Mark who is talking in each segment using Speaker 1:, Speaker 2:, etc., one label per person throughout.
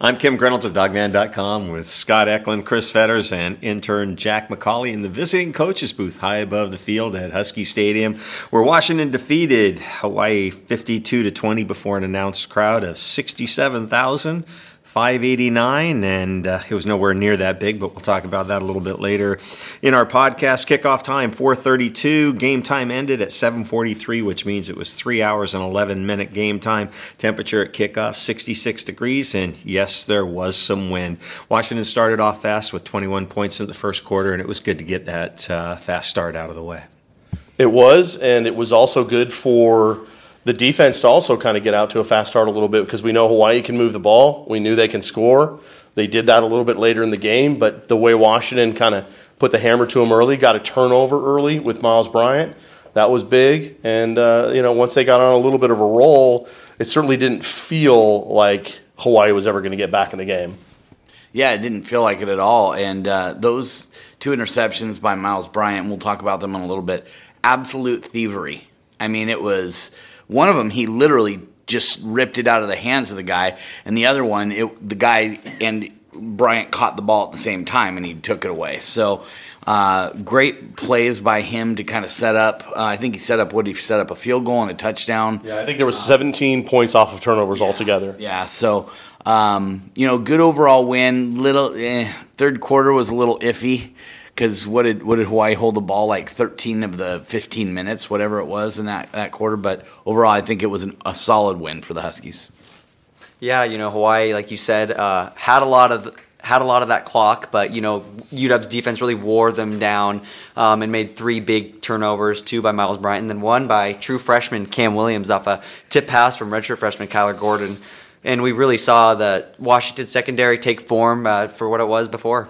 Speaker 1: I'm Kim Reynolds of Dogman.com with Scott Eklund, Chris Fetters, and intern Jack McCauley in the visiting coaches booth high above the field at Husky Stadium, where Washington defeated Hawaii 52-20 before an announced crowd of 67,589, and it was nowhere near that big, but we'll talk about that a little bit later in our podcast. Kickoff time 4:32. Game time ended at 7:43, which means it was 3 hours and 11-minute game time. Temperature at kickoff 66 degrees, and yes, there was some wind. Washington started off fast with 21 points in the first quarter, and it was good to get that fast start out of the way.
Speaker 2: It was, and it was also good for the defense to also kind of get out to a fast start a little bit, because we know Hawaii can move the ball. We knew they can score. They did that a little bit later in the game, but the way Washington kind of put the hammer to them early, got a turnover early with Miles Bryant, that was big. And, once they got on a little bit of a roll, it certainly didn't feel like Hawaii was ever going to get back in the game.
Speaker 3: Yeah, it didn't feel like it at all. And those two interceptions by Miles Bryant, we'll talk about them in a little bit, absolute thievery. I mean, it was... One of them, he literally just ripped it out of the hands of the guy, and the other one, the guy and Bryant caught the ball at the same time, and he took it away. So great plays by him to kind of set up. I think he set up a field goal and a touchdown.
Speaker 2: Yeah, I think there was 17 points off of turnovers altogether.
Speaker 3: Yeah, so good overall win. Third quarter was a little iffy. Because what did Hawaii hold the ball like 13 of the 15 minutes, whatever it was in that quarter. But overall, I think it was a solid win for the Huskies.
Speaker 4: Yeah, Hawaii, like you said, had a lot of that clock, but UW's defense really wore them down and made 3 big turnovers, 2 by Miles Bryant, and then 1 by true freshman Cam Williams off a tip pass from redshirt freshman Kyler Gordon. And we really saw the Washington secondary take form for what it was before.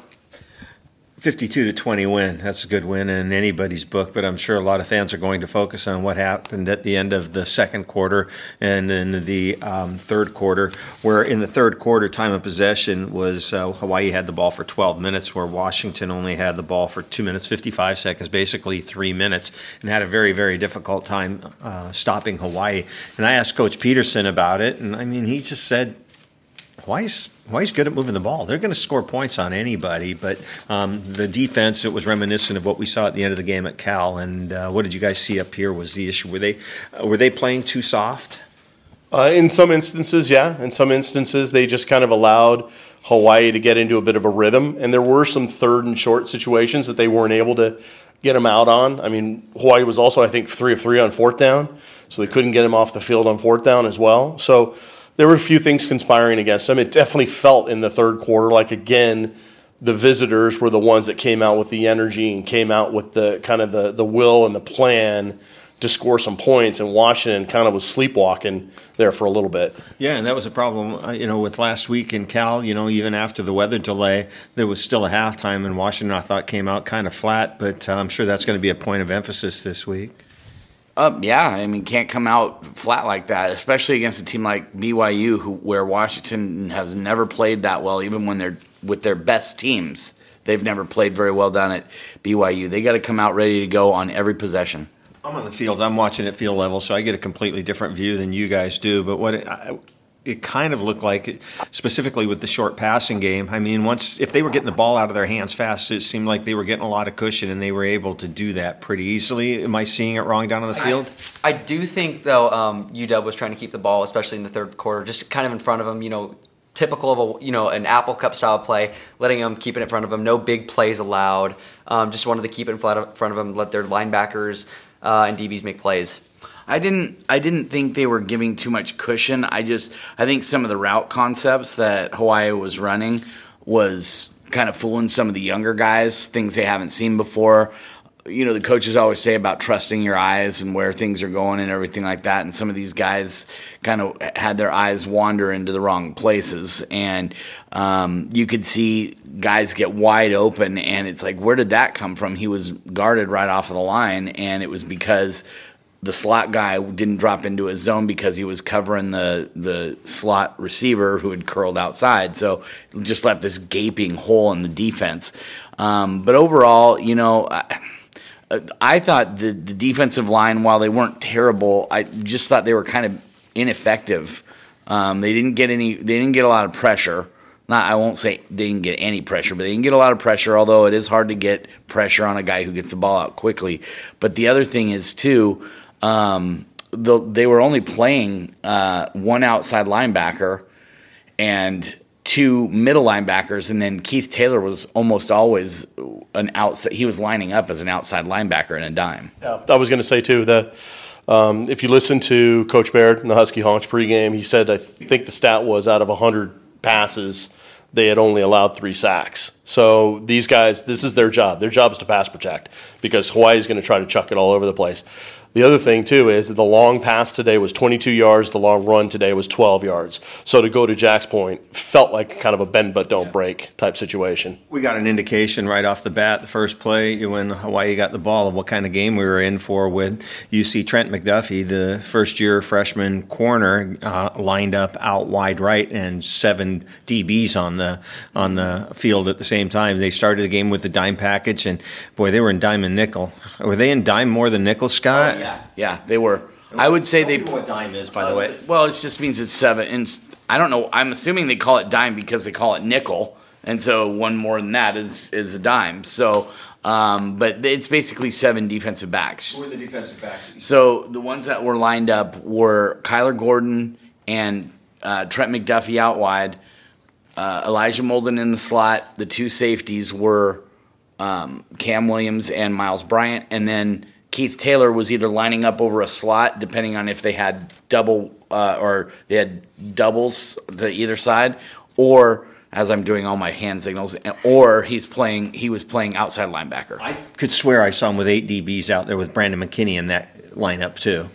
Speaker 1: 52-20 win. That's a good win in anybody's book, but I'm sure a lot of fans are going to focus on what happened at the end of the second quarter and in the third quarter, where in the third quarter, time of possession was Hawaii had the ball for 12 minutes, where Washington only had the ball for 2 minutes, 55 seconds, basically 3 minutes, and had a very, very difficult time stopping Hawaii. And I asked Coach Peterson about it, and he just said, Hawaii's good at moving the ball. They're going to score points on anybody, but the defense, it was reminiscent of what we saw at the end of the game at Cal. And what did you guys see up here was the issue? Were they playing too soft?
Speaker 2: In some instances, yeah. In some instances, they just kind of allowed Hawaii to get into a bit of a rhythm. And there were some third and short situations that they weren't able to get them out on. Hawaii was also, I think, 3 of 3 on fourth down, so they couldn't get him off the field on fourth down as well. So there were a few things conspiring against them. It definitely felt in the third quarter like, again, the visitors were the ones that came out with the energy and came out with the kind of the will and the plan to score some points, and Washington kind of was sleepwalking there for a little bit.
Speaker 1: Yeah, and that was a problem, with last week in Cal, even after the weather delay, there was still a halftime, and Washington, I thought, came out kind of flat, but I'm sure that's going to be a point of emphasis this week.
Speaker 3: Can't come out flat like that, especially against a team like BYU, where Washington has never played that well, even when they're with their best teams. They've never played very well down at BYU. They got to come out ready to go on every possession.
Speaker 1: I'm on the field. I'm watching at field level, so I get a completely different view than you guys do. But what it kind of looked like, specifically with the short passing game, if they were getting the ball out of their hands fast, it seemed like they were getting a lot of cushion, and they were able to do that pretty easily. Am I seeing it wrong down on the field?
Speaker 4: I do think, though, UW was trying to keep the ball, especially in the third quarter, just kind of in front of them, typical of an Apple Cup style play, letting them keep it in front of them. No big plays allowed. Just wanted to keep it in front of them, let their linebackers and DBs make plays.
Speaker 3: I didn't think they were giving too much cushion. I think some of the route concepts that Hawaii was running was kind of fooling some of the younger guys, things they haven't seen before. The coaches always say about trusting your eyes and where things are going and everything like that. And some of these guys kind of had their eyes wander into the wrong places. And you could see guys get wide open, and it's like, where did that come from? He was guarded right off of the line, and it was because the slot guy didn't drop into his zone because he was covering the slot receiver who had curled outside. So it just left this gaping hole in the defense. But overall, I thought the defensive line, while they weren't terrible, I just thought they were kind of ineffective. They didn't get a lot of pressure. I won't say they didn't get any pressure, but they didn't get a lot of pressure, although it is hard to get pressure on a guy who gets the ball out quickly. But the other thing is, too, they were only playing one outside linebacker and two middle linebackers, and then Keith Taylor was almost always an outside. He was lining up as an outside linebacker in a dime.
Speaker 2: Yeah, I was going to say, too, that if you listen to Coach Baird in the Husky Honks pregame, he said, I think the stat was out of 100 passes, they had only allowed 3 sacks. So these guys, this is their job. Their job is to pass protect because Hawaii's going to try to chuck it all over the place. The other thing, too, is that the long pass today was 22 yards. The long run today was 12 yards. So to go to Jack's point, felt like kind of a bend but don't break type situation.
Speaker 1: We got an indication right off the bat, the first play, when Hawaii got the ball, of what kind of game we were in for with you see Trent McDuffie, the first-year freshman corner, lined up out wide right and 7 DBs on the field at the same time. They started the game with the dime package, and, boy, they were in dime and nickel. Were they in dime more than nickel, Scott?
Speaker 3: Yeah, they were. I would say they.
Speaker 1: What dime is, by the way?
Speaker 3: Well, it just means it's 7. And I don't know. I'm assuming they call it dime because they call it nickel, and so one more than that is a dime. So, but it's basically 7 defensive backs.
Speaker 1: Who were the defensive backs?
Speaker 3: So the ones that were lined up were Kyler Gordon and Trent McDuffie out wide, Elijah Molden in the slot. The 2 safeties were Cam Williams and Miles Bryant, and then Keith Taylor was either lining up over a slot, depending on if they had double or they had doubles to either side, or as I'm doing all my hand signals, or he was playing outside linebacker.
Speaker 1: I could swear I saw him with 8 DBs out there with Brandon McKinney in that lineup too.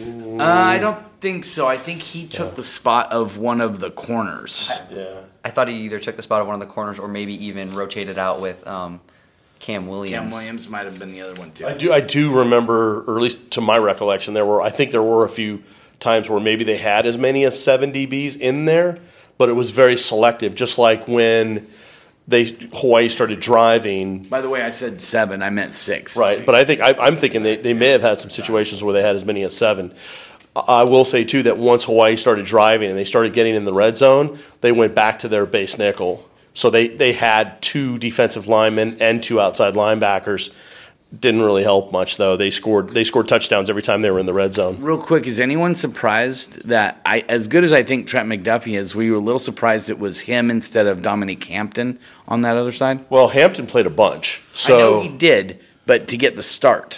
Speaker 3: I don't think so. I think he took the spot of one of the corners.
Speaker 2: Yeah.
Speaker 4: I thought he either took the spot of one of the corners or maybe even rotated out with Cam Williams.
Speaker 3: Cam Williams might have been the other one too.
Speaker 2: I do remember, or at least to my recollection, I think there were a few times where maybe they had as many as 7 DBs in there, but it was very selective. Just like when Hawaii started driving.
Speaker 3: By the way, I said 7. I meant 6.
Speaker 2: Right, but I'm thinking they may have had some situations where they had as many as 7. I will say too that once Hawaii started driving and they started getting in the red zone, they went back to their base nickel. So they had 2 defensive linemen and 2 outside linebackers. Didn't really help much though. They scored touchdowns every time they were in the red zone.
Speaker 3: Real quick, is anyone surprised that as good as I think Trent McDuffie is, were you a little surprised it was him instead of Dominique Hampton on that other side?
Speaker 2: Well, Hampton played a bunch. So
Speaker 3: I know he did, but to get the start.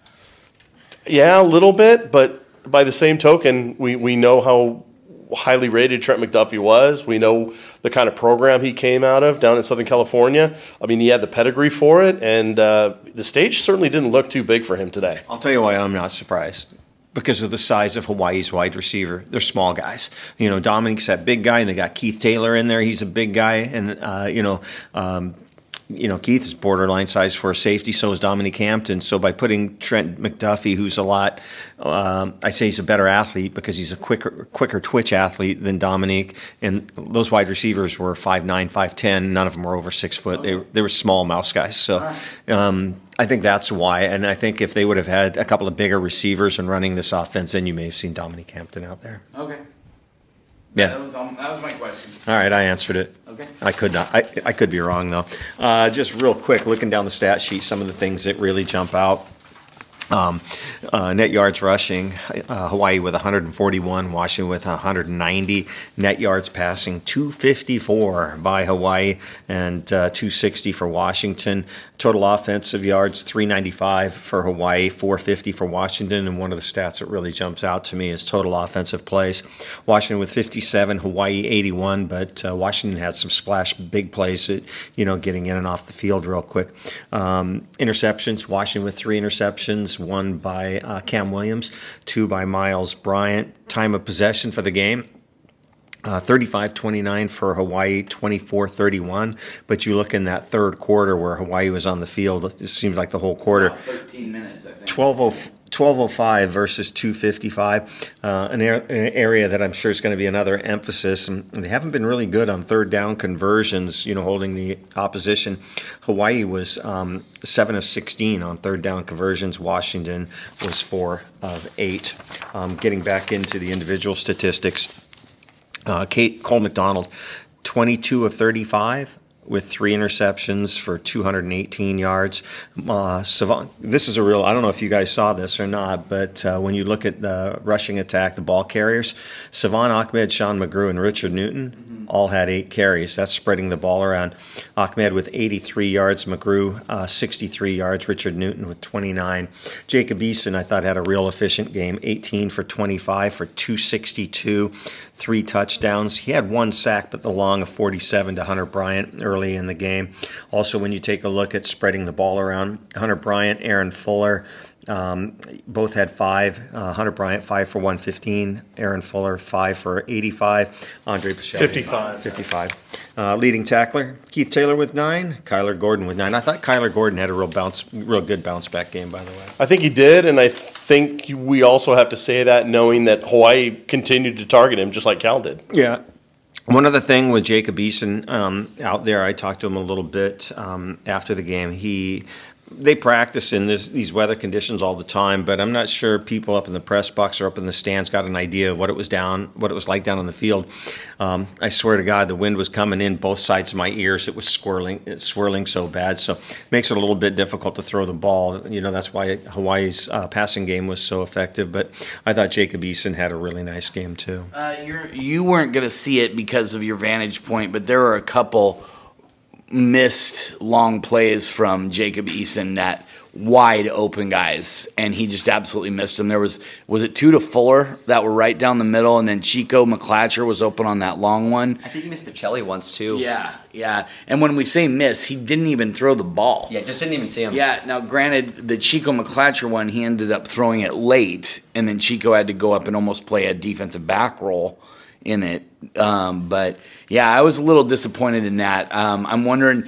Speaker 2: Yeah, a little bit, but by the same token, we know how highly rated Trent McDuffie was. We know the kind of program he came out of down in Southern California. I mean, he had the pedigree for it, and the stage certainly didn't look too big for him today.
Speaker 1: I'll tell you why I'm not surprised. Because of the size of Hawaii's wide receiver. They're small guys. Dominique's that big guy, and they got Keith Taylor in there. He's a big guy, and Keith is borderline size for a safety, so is Dominique Hampton. So by putting Trent McDuffie, who's a lot, I say he's a better athlete because he's a quicker twitch athlete than Dominique. And those wide receivers were 5'9", 5'10". None of them were over 6 foot. They were small mouse guys. So I think that's why. And I think if they would have had a couple of bigger receivers and running this offense, then you may have seen Dominique Hampton out there.
Speaker 3: Okay.
Speaker 1: Yeah.
Speaker 3: That was my question.
Speaker 1: All right, I answered it.
Speaker 3: Okay.
Speaker 1: I could not. I could be wrong though. Just real quick, looking down the stat sheet, some of the things that really jump out. Net yards rushing, Hawaii with 141, Washington with 190. Net yards passing, 254 by Hawaii and 260 for Washington. Total offensive yards, 395 for Hawaii, 450 for Washington. And one of the stats that really jumps out to me is total offensive plays. Washington with 57, Hawaii 81, but Washington had some splash big plays that, getting in and off the field real quick. Interceptions, Washington with 3 interceptions, 1 by Cam Williams, 2 by Miles Bryant. Time of possession for the game, 35-29 for Hawaii, 24-31. But you look in that third quarter where Hawaii was on the field, it seems like the whole quarter.
Speaker 3: About 13 minutes, I think.
Speaker 1: 12:05 versus 2:55, an area that I'm sure is going to be another emphasis. And they haven't been really good on third down conversions, holding the opposition. Hawaii was 7 of 16 on third down conversions. Washington was 4 of 8. Getting back into the individual statistics, Cole McDonald, 22 of 35. With 3 interceptions for 218 yards. Savon, this is a real, I don't know if you guys saw this or not, but when you look at the rushing attack, the ball carriers, Savon Ahmed, Sean McGrew, and Richard Newton all had 8 carries. That's spreading the ball around. Ahmed with 83 yards, McGrew 63 yards, Richard Newton with 29. Jacob Eason, I thought, had a real efficient game, 18 for 25 for 262. 3 touchdowns. He had 1 sack, but the long of 47 to Hunter Bryant early in the game. Also, when you take a look at spreading the ball around, Hunter Bryant, Aaron Fuller, both had 5. Hunter Bryant 5 for 115. Aaron Fuller 5 for 85. Andre Pacheco 55. Leading tackler Keith Taylor with 9. Kyler Gordon with 9. I thought Kyler Gordon had a real good bounce back game, by the way.
Speaker 2: I think he did, and I think we also have to say that knowing that Hawaii continued to target him just like Cal did.
Speaker 1: Yeah. One other thing with Jacob Eason out there, I talked to him a little bit after the game. They practice in these weather conditions all the time, but I'm not sure people up in the press box or up in the stands got an idea of what it was like down on the field. I swear to God, the wind was coming in both sides of my ears. It was swirling so bad, so it makes it a little bit difficult to throw the ball. You know, that's why Hawaii's passing game was so effective. But I thought Jacob Eason had a really nice game too.
Speaker 3: You weren't going to see it because of your vantage point, but there were a couple missed long plays from Jacob Eason that wide open guys, and he just absolutely missed them. There was it 2 to Fuller that were right down the middle, and then Chico McClatcher was open on that long one.
Speaker 4: I think he missed Pacelli once too.
Speaker 3: Yeah. And when we say miss, he didn't even throw the ball.
Speaker 4: Yeah, just didn't even see him.
Speaker 3: Yeah, now granted, the Chico McClatcher one, he ended up throwing it late, and then Chico had to go up and almost play a defensive back role in it. But yeah, I was a little disappointed in that. I'm wondering,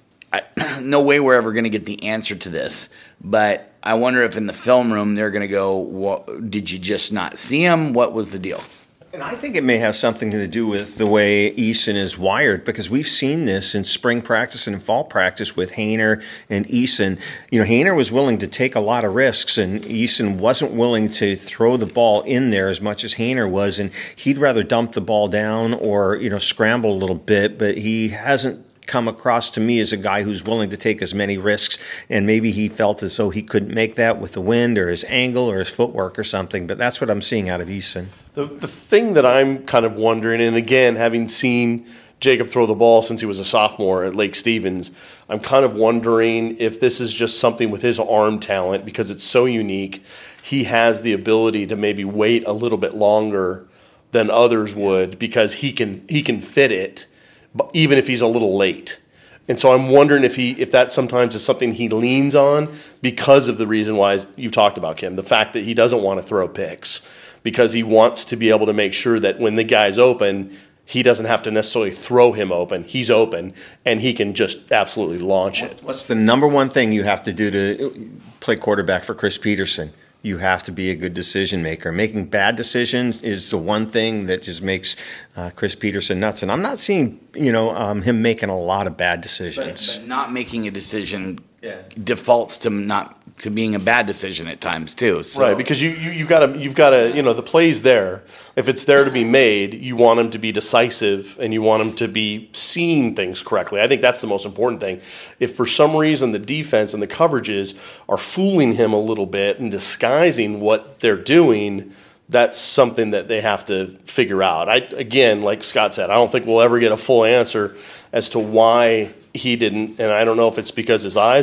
Speaker 3: no way we're ever going to get the answer to this, but I wonder if in the film room they're going to go, did you just not see him? What was the deal?
Speaker 1: And I think it may have something to do with the way Eason is wired, because we've seen this in spring practice and in fall practice with Haener and Eason. You know, Haener was willing to take a lot of risks, and Eason wasn't willing to throw the ball in there as much as Haener was, and he'd rather dump the ball down or, you know, scramble a little bit, but he hasn't come across to me as a guy who's willing to take as many risks, and maybe he felt as though he couldn't make that with the wind or his angle or his footwork or something, but that's what I'm seeing out of Eason.
Speaker 2: The thing that I'm kind of wondering, and again, having seen Jacob throw the ball since he was a sophomore at Lake Stevens, I'm kind of wondering if this is just something with his arm talent, because it's so unique. He has the ability to maybe wait a little bit longer than others would, because he can fit it, even if he's a little late. And so I'm wondering if that sometimes is something he leans on, because of the reason why you've talked about, Kim, the fact that he doesn't want to throw picks, because he wants to be able to make sure that when the guy's open, he doesn't have to necessarily throw him open. He's open, and he can just absolutely launch it.
Speaker 1: What's the number one thing you have to do to play quarterback for Chris Peterson? You have to be a good decision maker. Making bad decisions is the one thing that just makes Chris Peterson nuts. And I'm not seeing, him making a lot of bad decisions.
Speaker 3: But not making a decision defaults to being a bad decision at times too. So.
Speaker 2: Right, because you've got to the play's there. If it's there to be made, you want him to be decisive and you want him to be seeing things correctly. I think that's the most important thing. If for some reason the defense and the coverages are fooling him a little bit and disguising what they're doing, that's something that they have to figure out. Again, like Scott said, I don't think we'll ever get a full answer as to why he didn't, and I don't know if it's because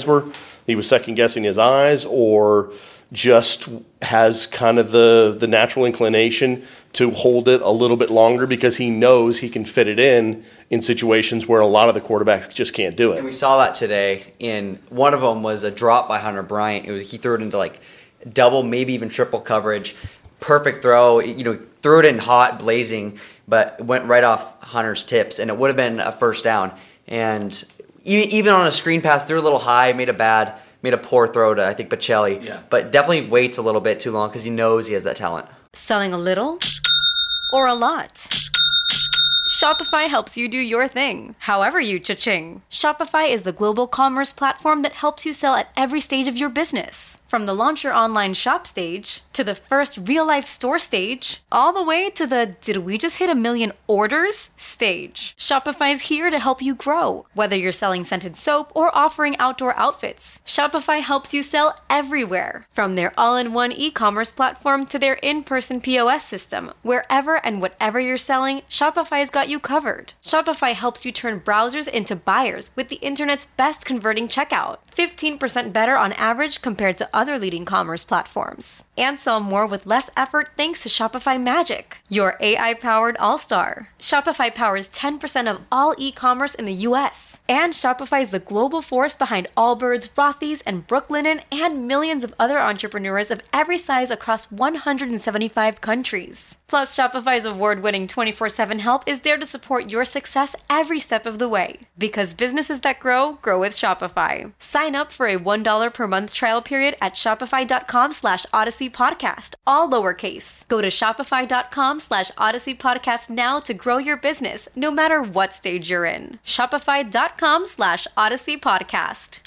Speaker 2: he was second guessing his eyes, or just has kind of the natural inclination to hold it a little bit longer because he knows he can fit it in situations where a lot of the quarterbacks just can't do it.
Speaker 4: And we saw that today. In one of them was a drop by Hunter Bryant. He threw it into like double, maybe even triple coverage. Perfect throw. Threw it in hot, blazing, but went right off Hunter's tips, and it would have been a first down. And even on a screen pass, threw a little high, made a poor throw to, I think, Pacelli.
Speaker 3: Yeah.
Speaker 4: But definitely waits a little bit too long because he knows he has that talent.
Speaker 5: Selling a little or a lot? Shopify helps you do your thing, however you cha-ching. Shopify is the global commerce platform that helps you sell at every stage of your business. From the launch your online shop stage, to the first real-life store stage, all the way to the did we just hit 1 million orders stage. Shopify's here to help you grow. Whether you're selling scented soap or offering outdoor outfits, Shopify helps you sell everywhere. From their all-in-one e-commerce platform to their in-person POS system, wherever and whatever you're selling, Shopify's got you covered. Shopify helps you turn browsers into buyers with the internet's best converting checkout. 15% better on average compared to other leading commerce platforms. And sell more with less effort thanks to Shopify Magic, your AI-powered all-star. Shopify powers 10% of all e-commerce in the US. And Shopify is the global force behind Allbirds, Rothy's, and Brooklinen, and millions of other entrepreneurs of every size across 175 countries. Plus, Shopify's award-winning 24/7 help is there to support your success every step of the way. Because businesses that grow, grow with Shopify. Sign up for a $1 per month trial period at shopify.com/Odyssey Podcast, all lowercase. Go to shopify.com/Odyssey Podcast now to grow your business, no matter what stage you're in. Shopify.com/Odyssey Podcast.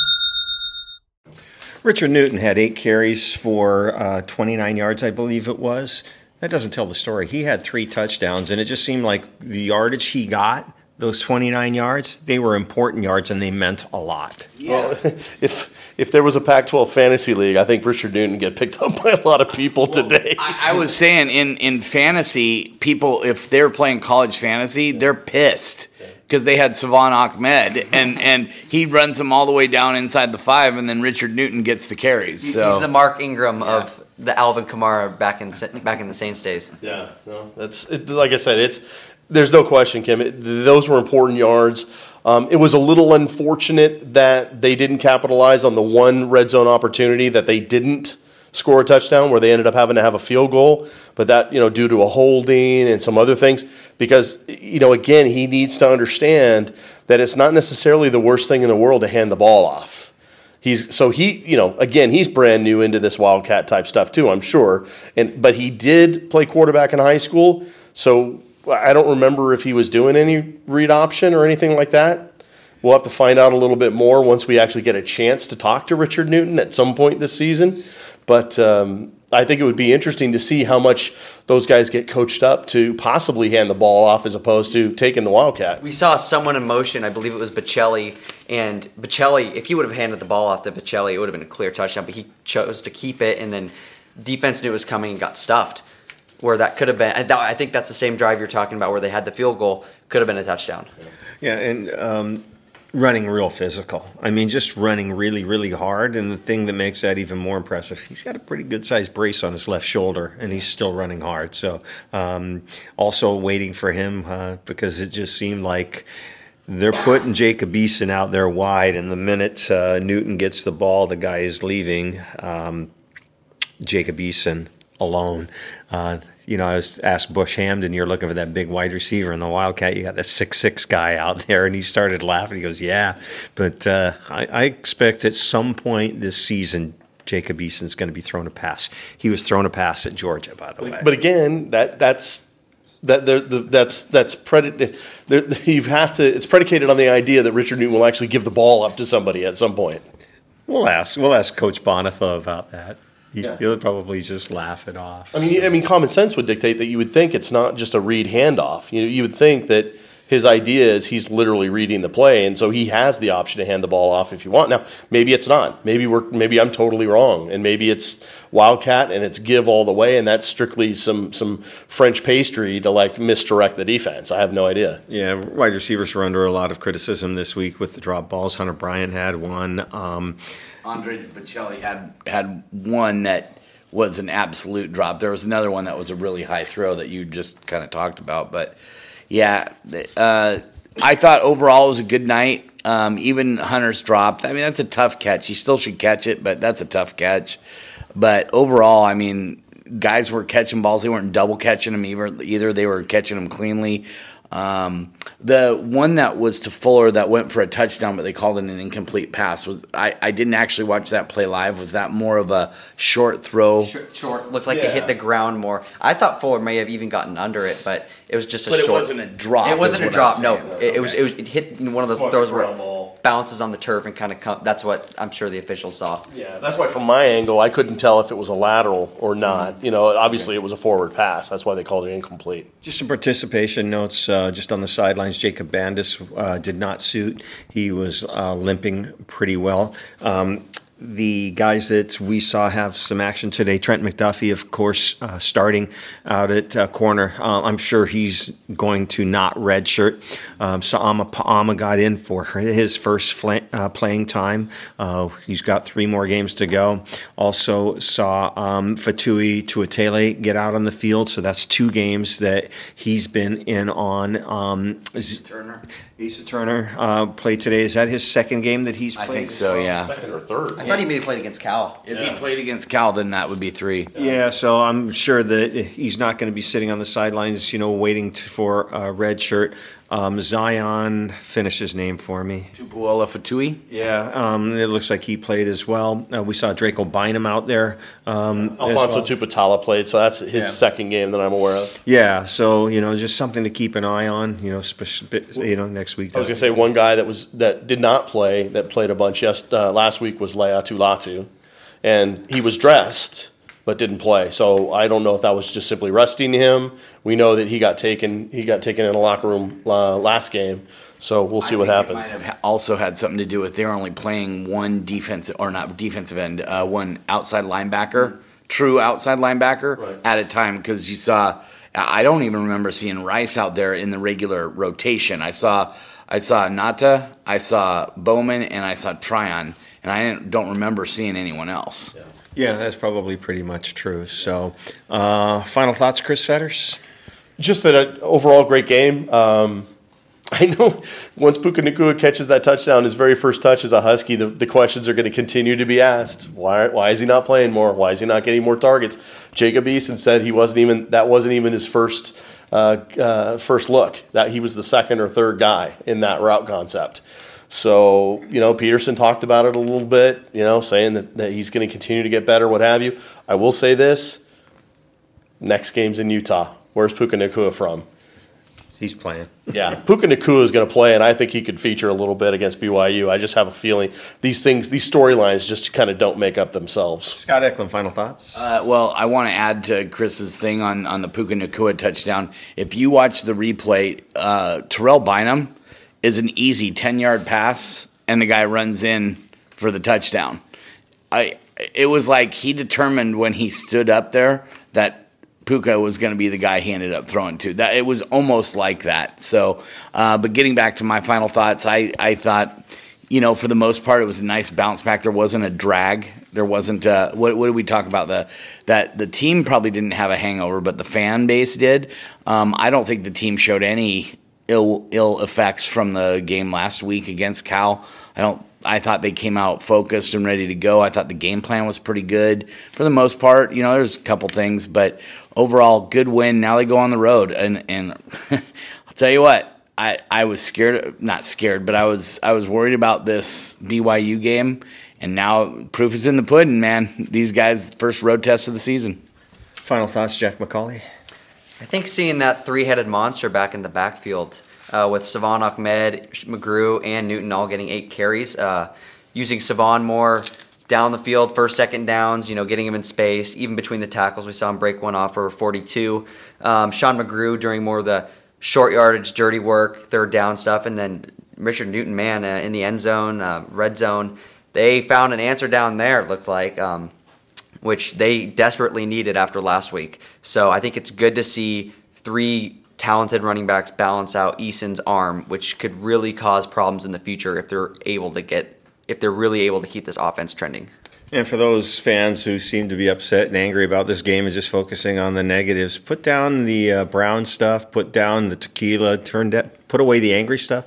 Speaker 1: Richard Newton had 8 carries for 29 yards, I believe it was. That doesn't tell the story. He had 3 touchdowns, and it just seemed like the yardage he got, those 29 yards, they were important yards, and they meant a lot.
Speaker 2: Well, if there was a Pac-12 fantasy league, I think Richard Newton get picked up by a lot of people today.
Speaker 3: I was saying in fantasy, people, if they're playing college fantasy, they're pissed because they had Savon Ahmed, and he runs them all the way down inside the 5, and then Richard Newton gets the carries. So
Speaker 4: He's the Mark Ingram of the Alvin Kamara back in the Saints days.
Speaker 2: Yeah, no, that's it, like I said. There's no question, Kim. Those were important yards. It was a little unfortunate that they didn't capitalize on the one red zone opportunity that they didn't score a touchdown, where they ended up having to have a field goal. But that, due to a holding and some other things, because, again, he needs to understand that it's not necessarily the worst thing in the world to hand the ball off. He's brand new into this Wildcat type stuff too, I'm sure. But he did play quarterback in high school, so I don't remember if he was doing any read option or anything like that. We'll have to find out a little bit more once we actually get a chance to talk to Richard Newton at some point this season. But I think it would be interesting to see how much those guys get coached up to possibly hand the ball off as opposed to taking the Wildcat.
Speaker 4: We saw someone in motion, I believe it was Bocelli, and Bocelli, if he would have handed the ball off to Bocelli, it would have been a clear touchdown, but he chose to keep it, and then defense knew it was coming and got stuffed. Where that could have been, I think that's the same drive you're talking about where they had the field goal, could have been a touchdown.
Speaker 1: Yeah, and running real physical. I mean, just running really, really hard. And the thing that makes that even more impressive, he's got a pretty good-sized brace on his left shoulder, and he's still running hard. So also waiting for him because it just seemed like they're putting Jacob Eason out there wide, and the minute Newton gets the ball, the guy is leaving Jacob Eason alone. I was asked Bush Hamden, you're looking for that big wide receiver in the Wildcat. You got that 6'6" guy out there, and he started laughing. He goes, yeah. But I expect at some point this season, Jacob Eason's going to be thrown a pass. He was thrown a pass at Georgia, by the way.
Speaker 2: But again, it's predicated on the idea that Richard Newton will actually give the ball up to somebody at some point.
Speaker 1: We'll ask Coach Bonifa about that. He'll probably just laugh it off.
Speaker 2: I mean, common sense would dictate that you would think it's not just a read handoff. You would think that his idea is he's literally reading the play, and so he has the option to hand the ball off if you want. Now, maybe it's not. Maybe I'm totally wrong, and maybe it's Wildcat and it's give all the way, and that's strictly some French pastry to misdirect the defense. I have no idea.
Speaker 1: Yeah, wide receivers were under a lot of criticism this week with the drop balls. Hunter Bryant had one.
Speaker 3: Andre Bocelli had one that was an absolute drop. There was another one that was a really high throw that you just kind of talked about. But, yeah, I thought overall it was a good night. Even Hunter's drop, that's a tough catch. You still should catch it, but that's a tough catch. But overall, guys were catching balls. They weren't double catching them either. They were catching them cleanly. The one that was to Fuller that went for a touchdown, but they called it an incomplete pass. I didn't actually watch that play live. Was that more of a short throw?
Speaker 4: Short. Looked like it hit the ground more. I thought Fuller may have even gotten under it, but it was just a short.
Speaker 3: But it wasn't a drop.
Speaker 4: It wasn't
Speaker 3: is
Speaker 4: a
Speaker 3: what
Speaker 4: drop.
Speaker 3: I'm
Speaker 4: No,
Speaker 3: saying.
Speaker 4: it hit one of those throws where it bounces on the turf and kind of that's what I'm sure the officials saw.
Speaker 2: Yeah, that's why from my angle, I couldn't tell if it was a lateral or not. You know, obviously it was a forward pass. That's why they called it incomplete.
Speaker 1: Just some participation notes just on the sidelines. Jacob Bandis did not suit. He was limping pretty well. The guys that we saw have some action today, Trent McDuffie, of course, starting out at corner. I'm sure he's going to not redshirt. Saama Pa'ama got in for his first playing time. He's got 3 more games to go. Also saw Fatui Tuatele get out on the field, so that's 2 games that he's been in on. Asa Turner played today. Is that his second game that he's played?
Speaker 3: I think so, yeah.
Speaker 2: Second or third.
Speaker 4: I thought he maybe played against Cal.
Speaker 3: If he played against Cal, then that would be 3.
Speaker 1: Yeah, so I'm sure that he's not going to be sitting on the sidelines, waiting for a red shirt. Zion, finish his name for me.
Speaker 3: Tupuola Fatui?
Speaker 1: Yeah, it looks like he played as well. We saw Draco Bynum out there.
Speaker 2: Alfonso Tupatala played, so that's his second game that I'm aware of.
Speaker 1: Yeah, so, just something to keep an eye on, next week.
Speaker 2: I was going to say one guy that did not play, that played a bunch last week was Lea Tulatu, and he was dressed but didn't play. So I don't know if that was just simply resting him. We know that he got taken in the locker room last game. So we'll see what happens.
Speaker 3: It might have also had something to do with they're only playing one defensive end, one outside linebacker, true outside linebacker at a time, because you saw. I don't even remember seeing Rice out there in the regular rotation. I saw Nata, I saw Bowman, and I saw Tryon, and I don't remember seeing anyone else.
Speaker 1: Yeah, that's probably pretty much true. So, final thoughts, Chris Fetters?
Speaker 2: Just that overall great game. I know once Puka Nacua catches that touchdown, his very first touch as a Husky, the questions are going to continue to be asked. Why is he not playing more? Why is he not getting more targets? Jacob Eason said that wasn't even his first look. That he was the second or third guy in that route concept. So, Peterson talked about it a little bit, saying that he's going to continue to get better, what have you. I will say this. Next game's in Utah. Where's Puka Nacua from?
Speaker 1: He's playing.
Speaker 2: Yeah, Puka Nacua is going to play, and I think he could feature a little bit against BYU. I just have a feeling these storylines just kind of don't make up themselves.
Speaker 1: Scott Eklund, final thoughts?
Speaker 3: Well, I want to add to Chris's thing on the Puka Nacua touchdown. If you watch the replay, Terrell Bynum is an easy 10-yard pass, and the guy runs in for the touchdown. It was like he determined when he stood up there that Puka was going to be the guy he ended up throwing to. That it was almost like that. So, but getting back to my final thoughts, I thought, for the most part, it was a nice bounce back. There wasn't a drag. There wasn't what did we talk about? That the team probably didn't have a hangover, but the fan base did. I don't think the team showed any ill effects from the game last week against Cal. I thought they came out focused and ready to go. I thought the game plan was pretty good for the most part. There's a couple things, but overall, good win. Now they go on the road, and I'll tell you what, I was scared, not scared, but I was worried about this BYU game, and now proof is in the pudding, man. These guys' first road test of the season.
Speaker 1: Final thoughts, Jack McCauley?
Speaker 4: I think seeing that 3-headed monster back in the backfield with Savon Ahmed, McGrew, and Newton all getting 8 carries, using Savon more down the field, first, second downs, getting him in space, even between the tackles. We saw him break one off for 42. Sean McGrew doing more of the short yardage, dirty work, third down stuff, and then Richard Newton, in the end zone, red zone. They found an answer down there, it looked like, which they desperately needed after last week. So I think it's good to see 3 talented running backs balance out Eason's arm, which could really cause problems in the future if they're really able to keep this offense trending.
Speaker 1: And for those fans who seem to be upset and angry about this game and just focusing on the negatives, put down the brown stuff, put down the tequila, put away the angry stuff.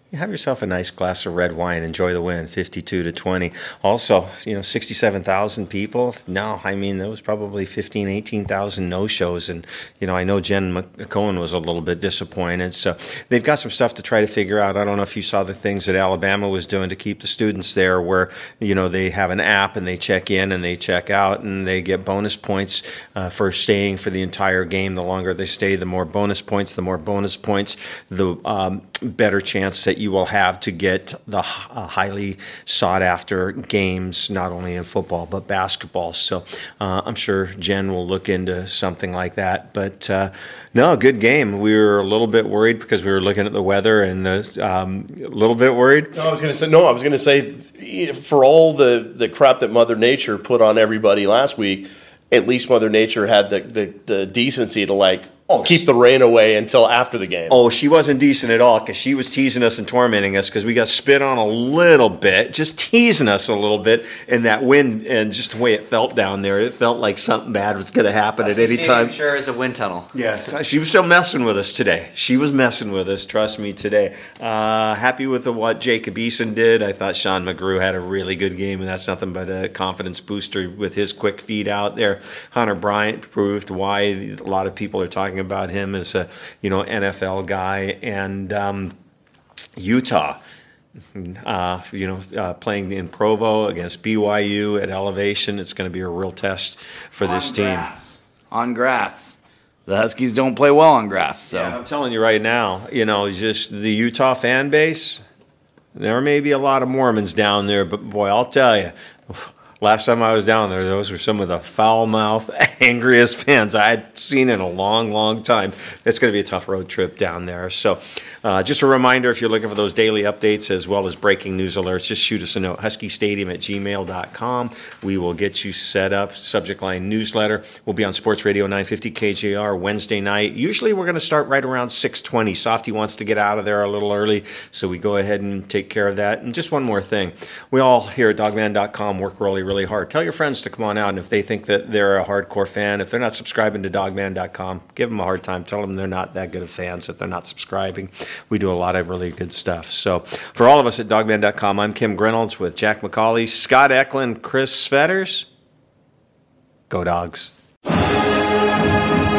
Speaker 1: have yourself a nice glass of red wine. Enjoy the win, 52-20. Also, 67,000 people. No, I mean, there was probably 15, 18,000 no-shows. And, I know Jen McCohen was a little bit disappointed. So they've got some stuff to try to figure out. I don't know if you saw the things that Alabama was doing to keep the students there where, they have an app and they check in and they check out and they get bonus points for staying for the entire game. The longer they stay, the more bonus points. The more bonus points, the better chance that you will have to get the highly sought after games, not only in football but basketball. So I'm sure Jen will look into something like that. But no, good game. We were a little bit worried because we were looking at the weather and a little bit worried.
Speaker 2: I was going to say, for all the crap that Mother Nature put on everybody last week, at least Mother Nature had the decency to keep the rain away until after the game.
Speaker 1: Oh, she wasn't decent at all because she was teasing us and tormenting us because we got spit on a little bit, just teasing us a little bit in that wind and just the way it felt down there. It felt like something bad was going to happen at any time.
Speaker 4: Sure is a wind tunnel.
Speaker 1: Yes, she was still messing with us today. She was messing with us, trust me, today. Happy with what Jacob Eason did. I thought Sean McGrew had a really good game, and that's nothing but a confidence booster with his quick feed out there. Hunter Bryant proved why a lot of people are talking about him as a NFL guy, and Utah playing in Provo against BYU at elevation. It's going to be a real test for this team.
Speaker 3: On grass. The Huskies don't play well on grass. So
Speaker 1: yeah, I'm telling you right now, just the Utah fan base, there may be a lot of Mormons down there, but boy, I'll tell you, last time I was down there, those were some of the foul-mouthed, angriest fans I had seen in a long, long time. It's going to be a tough road trip down there. So just a reminder, if you're looking for those daily updates as well as breaking news alerts, just shoot us a note, huskystadium@gmail.com. We will get you set up. Subject line newsletter. We'll be on Sports Radio 950 KJR Wednesday night. Usually we're going to start right around 6:20. Softy wants to get out of there a little early, so we go ahead and take care of that. And just one more thing. We all here at dogman.com work really hard. Tell your friends to come on out, and if they think that they're a hardcore fan, if they're not subscribing to dogman.com, give them a hard time. Tell them they're not that good of fans if they're not subscribing. We do a lot of really good stuff. So for all of us at dogman.com, I'm Kim Grinolds with Jack McCauley, Scott Eklund, Chris Svetters. Go Dogs.